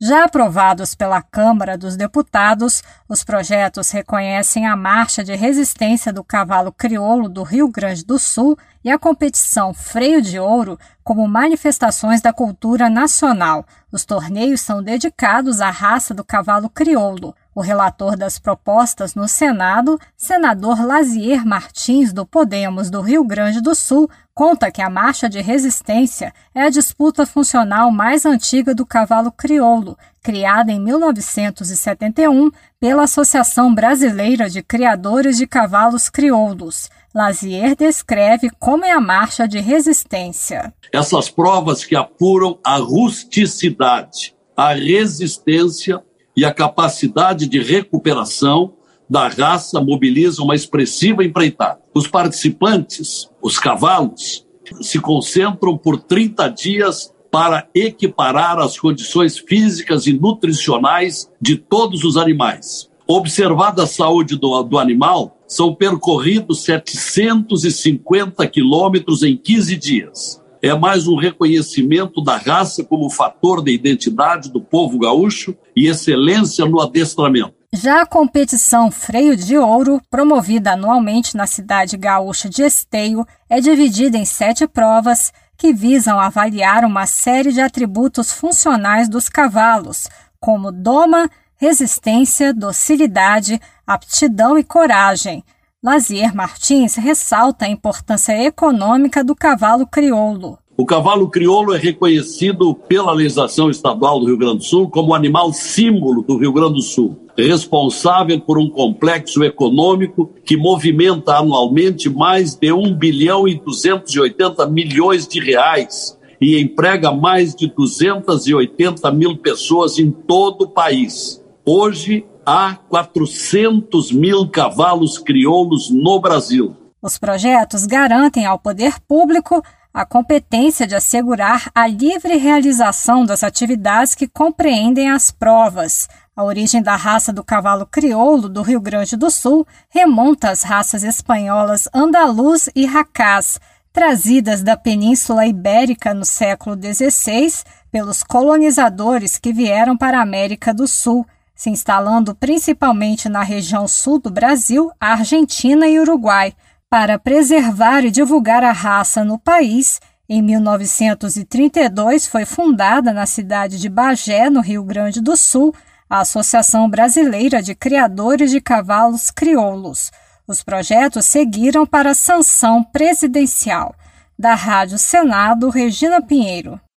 Já aprovados pela Câmara dos Deputados, os projetos reconhecem a marcha de resistência do cavalo crioulo do Rio Grande do Sul e a competição Freio de Ouro como manifestações da cultura nacional. Os torneios são dedicados à raça do cavalo crioulo. O relator das propostas no Senado, senador Lazier Martins, do Podemos do Rio Grande do Sul, conta que a marcha de resistência é a disputa funcional mais antiga do cavalo crioulo, criada em 1971 pela Associação Brasileira de Criadores de Cavalos Crioulos. Lazier descreve como é a marcha de resistência. Essas provas que apuram a rusticidade, a resistência e a capacidade de recuperação da raça mobilizam uma expressiva empreitada. Os participantes, os cavalos, se concentram por 30 dias para equiparar as condições físicas e nutricionais de todos os animais. Observada a saúde do animal, são percorridos 750 quilômetros em 15 dias. É mais um reconhecimento da raça como fator de identidade do povo gaúcho e excelência no adestramento. Já a competição Freio de Ouro, promovida anualmente na cidade gaúcha de Esteio, é dividida em 7 provas que visam avaliar uma série de atributos funcionais dos cavalos, como doma, resistência, docilidade, aptidão e coragem. Lazier Martins ressalta a importância econômica do cavalo crioulo. O cavalo crioulo é reconhecido pela legislação estadual do Rio Grande do Sul como animal símbolo do Rio Grande do Sul, responsável por um complexo econômico que movimenta anualmente mais de 1 bilhão e 280 milhões de reais e emprega mais de 280 mil pessoas em todo o país. Hoje, há 400 mil cavalos crioulos no Brasil. Os projetos garantem ao poder público a competência de assegurar a livre realização das atividades que compreendem as provas. A origem da raça do cavalo crioulo do Rio Grande do Sul remonta às raças espanholas andaluz e racaz, trazidas da Península Ibérica no século XVI pelos colonizadores que vieram para a América do Sul, se instalando principalmente na região sul do Brasil, Argentina e Uruguai. Para preservar e divulgar a raça no país, em 1932 foi fundada na cidade de Bagé, no Rio Grande do Sul, a Associação Brasileira de Criadores de Cavalos Crioulos. Os projetos seguiram para a sanção presidencial. Da Rádio Senado, Regina Pinheiro.